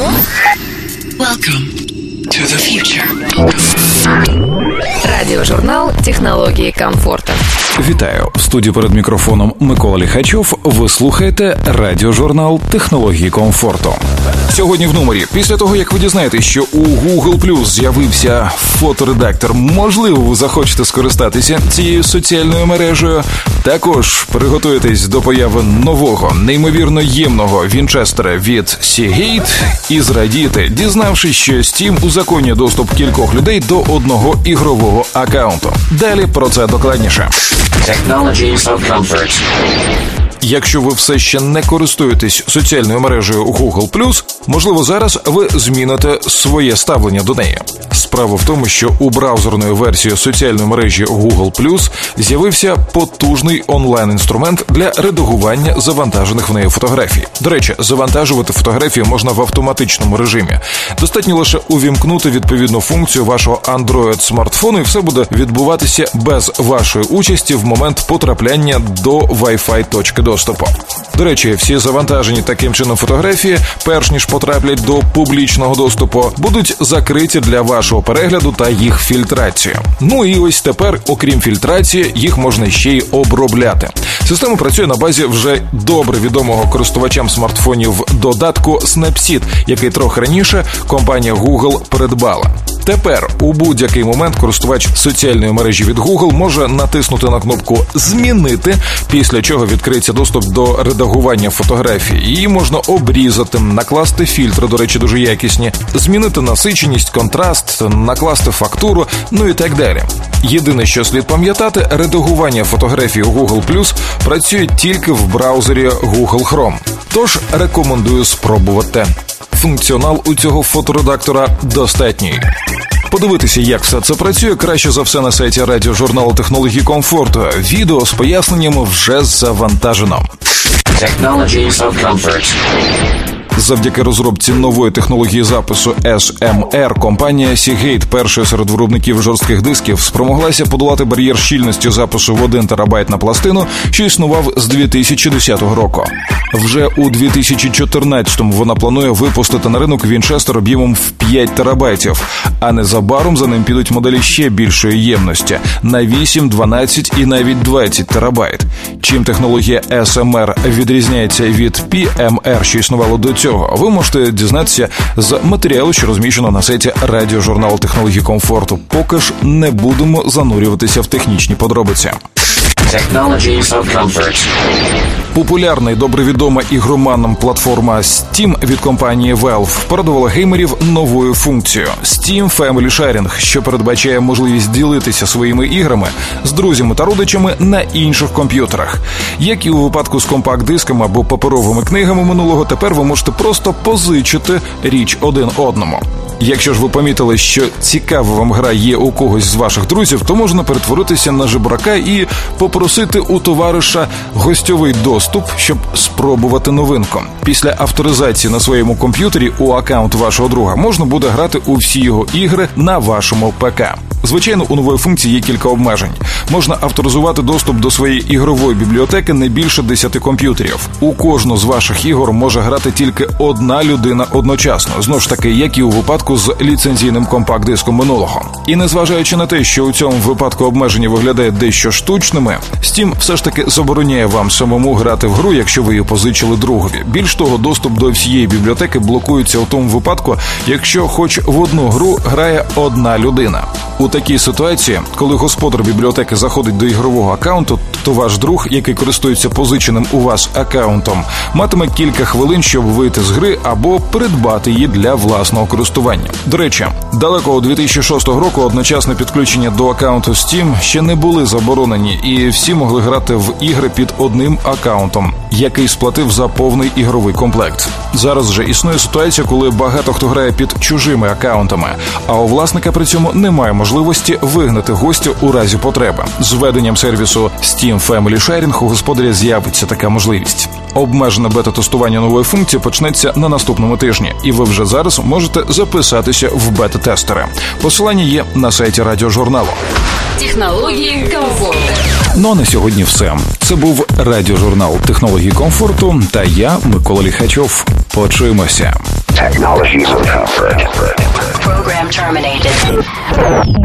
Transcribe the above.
Welcome to the future. Радіожурнал «Технології комфорту». Вітаю. В студії перед мікрофоном Микола Ліхачов. Ви слухаєте радіожурнал «Технології комфорту». Сьогодні в номері. Після того, як ви дізнаєтесь, що у Google+ з'явився фоторедактор, можливо, ви захочете скористатися цією соціальною мережею. Також приготуєтесь до появи нового, неймовірно ємного вінчестера від Seagate і зрадієте, дізнавшись, що Steam узаконює доступ кількох людей до одного ігрового акаунту. Далі про це докладніше. Technologies of comfort. Якщо ви все ще не користуєтесь соціальною мережею Google+, можливо, зараз ви зміните своє ставлення до неї. Справа в тому, що у браузерної версії соціальної мережі Google+ з'явився потужний онлайн-інструмент для редагування завантажених в неї фотографій. До речі, завантажувати фотографії можна в автоматичному режимі. Достатньо лише увімкнути відповідну функцію вашого Android-смартфону, і все буде відбуватися без вашої участі в момент потрапляння до Wi-Fi точки доступу. До речі, всі завантажені таким чином фотографії, перш ніж потраплять до публічного доступу, будуть закриті для вашого перегляду та їх фільтрації. Ну і ось тепер, окрім фільтрації, їх можна ще й обробляти. Система працює на базі вже добре відомого користувачам смартфонів додатку Snapseed, який трохи раніше компанія Google придбала. Тепер у будь-який момент користувач соціальної мережі від Google може натиснути на кнопку «Змінити», після чого відкриється доступ до редагування фотографій. Її можна обрізати, накласти фільтри, до речі, дуже якісні, змінити насиченість, контраст, накласти фактуру, ну і так далі. Єдине, що слід пам'ятати, редагування фотографій у Google+ працює тільки в браузері Google Chrome. Тож рекомендую спробувати. Функціонал у цього фоторедактора достатній. Подивитися, як все це працює, краще за все на сайті радіожурналу «Технології комфорту». Відео з поясненнями вже завантажено. Technologies of comfort. Завдяки розробці нової технології запису SMR компанія Seagate, першою серед виробників жорстких дисків, спромоглася подолати бар'єр щільності запису в 1 терабайт на пластину, що існував з 2010 року. Вже у 2014-му вона планує випустити на ринок вінчестер об'ємом в 5 терабайтів, а незабаром за ним підуть моделі ще більшої ємності – на 8, 12 і навіть 20 терабайт. Чим технологія SMR відрізняється від PMR, що існувало до цього, ви можете дізнатися з матеріалу, що розміщено на сайті радіожурналу «Технології комфорту». Поки ж не будемо занурюватися в технічні подробиці. Technologies of comfort. Популярна і добре відома ігроманам платформа Steam від компанії Valve порадувала геймерів новою функцією – Steam Family Sharing, що передбачає можливість ділитися своїми іграми з друзями та родичами на інших комп'ютерах. Як і у випадку з компакт-дисками або паперовими книгами минулого, тепер ви можете просто позичити річ один одному. Якщо ж ви помітили, що цікава вам гра є у когось з ваших друзів, то можна перетворитися на жебрака і попросити у товариша гостьовий доступ, щоб спробувати новинку. Після авторизації на своєму комп'ютері у аккаунт вашого друга можна буде грати у всі його ігри на вашому ПК. Звичайно, у нової функції є кілька обмежень. Можна авторизувати доступ до своєї ігрової бібліотеки не більше 10 комп'ютерів. У кожну з ваших ігор може грати тільки одна людина одночасно. Знову ж таки, як і у випадку з ліцензійним компакт-диском минулого. І незважаючи на те, що у цьому випадку обмеження виглядають дещо штучними, Steam все ж таки забороняє вам самому грати в гру, якщо ви її позичили другові. Більш того, доступ до всієї бібліотеки блокується у тому випадку, якщо хоч в одну гру грає одна людина. У такій ситуації, коли господар бібліотеки заходить до ігрового акаунту, то ваш друг, який користується позиченим у вас акаунтом, матиме кілька хвилин, щоб вийти з гри або придбати її для власного користування. До речі, далекого 2006 року одночасне підключення до акаунту Steam ще не були заборонені, і всі могли грати в ігри під одним акаунтом, який сплатив за повний ігровий комплект. Зараз же існує ситуація, коли багато хто грає під чужими акаунтами, а у власника при цьому немає можливості вигнати гостя у разі потреби. З введенням сервісу Steam Family Sharing у господаря з'явиться така можливість. Обмежене бета-тестування нової функції почнеться на наступному тижні, і ви вже зараз можете записатися в бета-тестери. Посилання є на сайті радіожурналу. Технології комфорту. Ну а на сьогодні все. Це був радіожурнал «Технології комфорту» та я, Микола Ліхачов. Почуємося. Technologies of comfort. Program terminated.